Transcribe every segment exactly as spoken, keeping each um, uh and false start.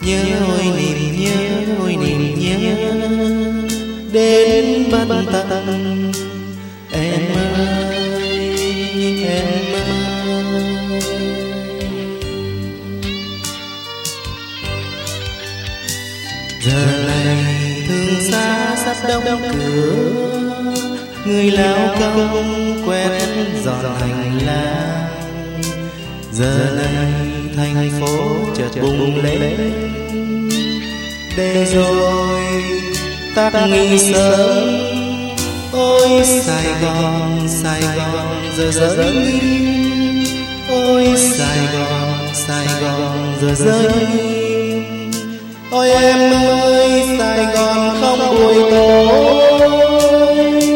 nhớ ôi niềm nhớ ôi niềm nhớ đến bất tận. Em ơi em ơi, giờ này thương xa sắp đóng cửa, người lao công quét dọn hành lang. Giờ này thành phố chợt bùng lên, để rồi tắt nghi sớm. Ôi Sài Gòn, Sài Gòn giờ rơi nghiêng. Ôi Sài Gòn, Sài Gòn giờ rơi nghiêng. Ôi em ơi Sài Gòn không buổi tối.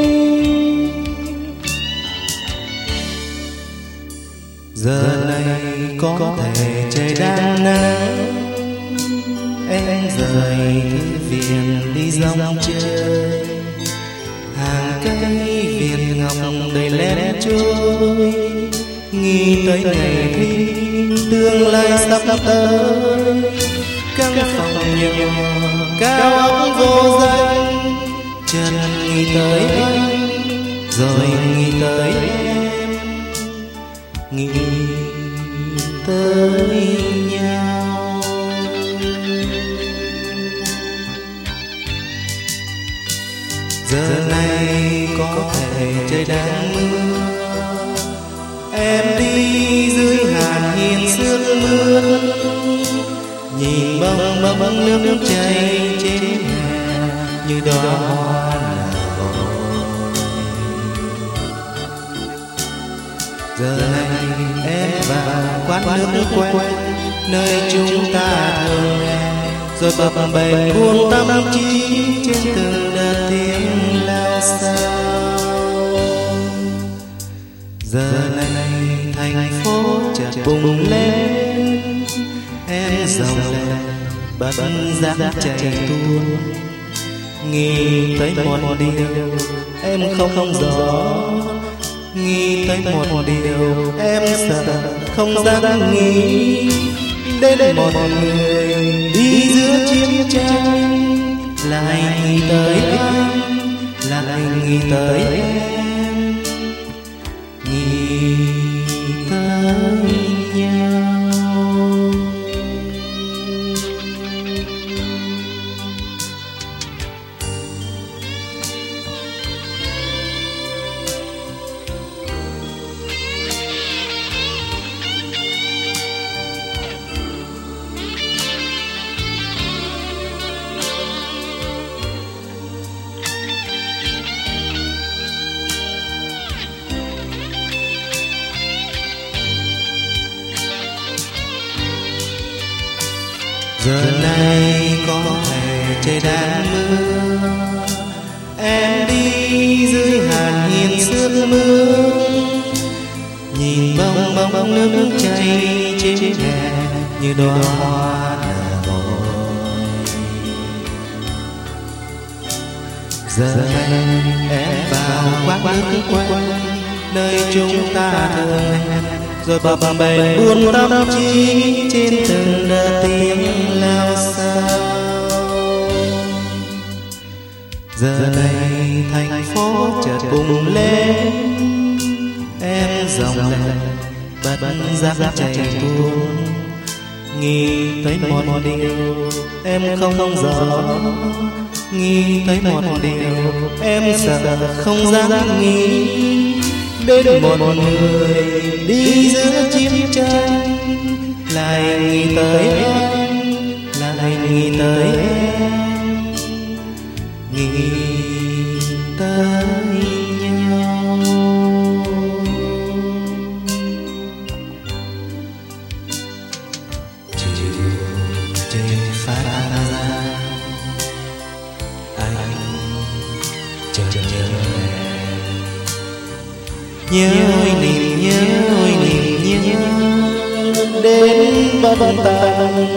Giờ này có thể trời đang nắng, em rời thư viện đi dòng chơi. Hàng cây viền ngọc đầy lén trôi, nghĩ tới ngày thi tương lai sắp tới. Căn phòng nhỏ cao ốc vô danh, chợt nghĩ tới anh rồi nghĩ tới em, nghĩ tới nhau. Giờ này có thể trời đang mưa, em đi dưới hàn hiên sương mưa, nhìn bông bông nước nước chảy trên hè như đóa hoa nở vội. Giờ này em vào quán nước quen, nơi chúng ta thường nghe, rồi bập bềnh buông tâm trí trên từng đợt tiếng lao sao. Giờ này thành phố chợt bùng lên, em dòng lệ bất giác chạy tuôn, nghĩ tới một điều em không không rõ, nghĩ tới một điều em sợ không dám nghĩ. Đến một người đi giữa chiến tranh, lại nghĩ tới anh, lại nghĩ tới em, nghĩ tới nhau. Giờ này có thể trời đang mưa, em đi dưới hàn hiên sương mưa, nhìn bông bông bông nước nước chảy trên hè như đóa hoa nở vội. Giờ này em vào quán nước quen, nơi chúng ta thường hẹn, rồi bập bềnh buông tâm trí trên từng đợt tiếng lao sao. Giờ này thành phố chợt bùng lên, em dòng lệ bất giác chạy tuôn, nghĩ tới một điều em không không rõ, nghĩ tới một điều em sợ không dám nghĩ. Đến một người đi giữa chiến tranh, lại nghĩ tới anh, lại nghĩ tới em, nghĩ tới nhau. Chiều trời phát ra, anh chờ chờ em. Nhớ ôi niềm nhớ ôi niềm nhớ đến bất tận.